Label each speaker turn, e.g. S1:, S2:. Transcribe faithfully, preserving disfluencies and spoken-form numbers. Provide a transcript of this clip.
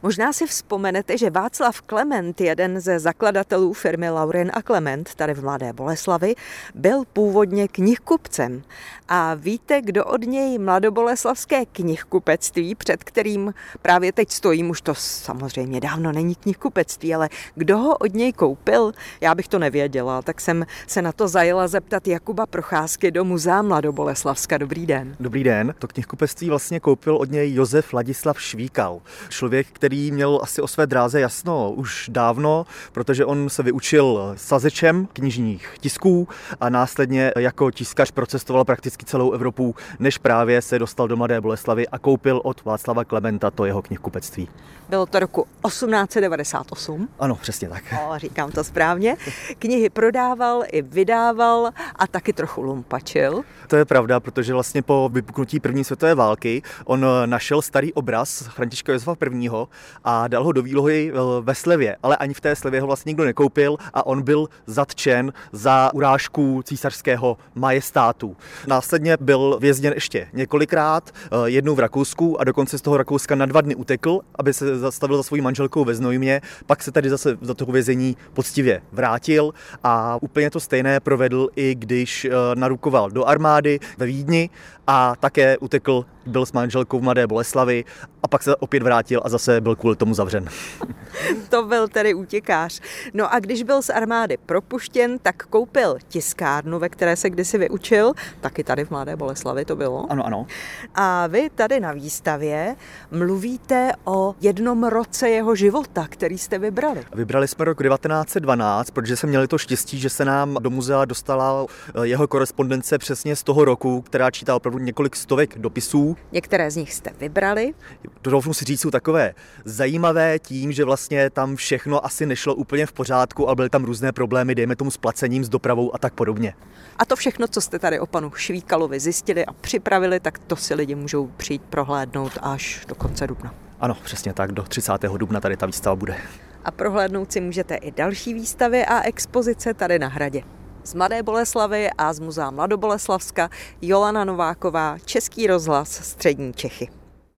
S1: Možná si vzpomenete, že Václav Klement, jeden ze zakladatelů firmy Laurin a Klement tady v Mladé Boleslavi, byl původně knihkupcem. A víte, kdo od něj mladoboleslavské knihkupectví, před kterým právě teď stojím, už to samozřejmě dávno není knihkupectví, ale kdo ho od něj koupil? Já bych to nevěděla, tak jsem se na to zajela zeptat Jakuba Procházky do Muzea Mladoboleslavska. Dobrý den.
S2: Dobrý den. To knihkupectví vlastně koupil od něj Josef Ladislav Švíkal. Člověk, který měl asi o své dráze jasno už dávno, protože on se vyučil sazečem knižních tisků a následně jako tiskař procestoval prakticky celou Evropu, než právě se dostal do Mladé Boleslavy a koupil od Václava Klementa to jeho knihkupectví.
S1: Bylo to roku osmnáct set devadesát osm.
S2: Ano, přesně tak.
S1: O, říkám to správně. Knihy prodával i vydával a taky trochu lumpačil.
S2: To je pravda, protože vlastně po vypuknutí první světové války on našel starý obraz Františka Josefa I. a dal ho do výlohy ve slevě, ale ani v té slevě ho vlastně nikdo nekoupil a on byl zatčen za urážku císařského majestátu. Následně byl vězněn ještě několikrát, jednou v Rakousku a dokonce z toho Rakouska na dva dny utekl, aby se zastavil za svojí manželkou ve Znojmě, pak se tady zase do toho vězení poctivě vrátil a úplně to stejné provedl, i když narukoval do armády ve Vídni a také utekl, byl s manželkou v Mladé Boleslavi a pak se opět vrátil a zase byl kvůli tomu zavřen.
S1: To byl tedy útěkář. No a když byl z armády propuštěn, tak koupil tiskárnu, ve které se kdysi vyučil, taky tady v Mladé Boleslavi to bylo.
S2: Ano, ano.
S1: A vy tady na výstavě mluvíte o jednom roce jeho života, který jste vybrali.
S2: Vybrali jsme rok devatenáct set dvanáct, protože jsme měli to štěstí, že se nám do muzea dostala jeho korespondence přesně z toho roku, která čítá opravdu několik stovek dopisů.
S1: Některé z nich jste vybrali.
S2: Doufnu si říct, jsou takové zajímavé tím, že vlastně tam všechno asi nešlo úplně v pořádku, ale byly tam různé problémy, dejme tomu s placením, s dopravou a tak podobně.
S1: A to všechno, co jste tady o panu Švíkalovi zjistili a připravili, tak to si lidi můžou přijít prohlédnout až do konce dubna.
S2: Ano, přesně tak, do třicátého dubna tady ta výstava bude.
S1: A prohlédnout si můžete i další výstavy a expozice tady na hradě. Z Mladé Boleslavy a z Muzea Mladoboleslavska Jolana Nováková, Český rozhlas Střední Čechy.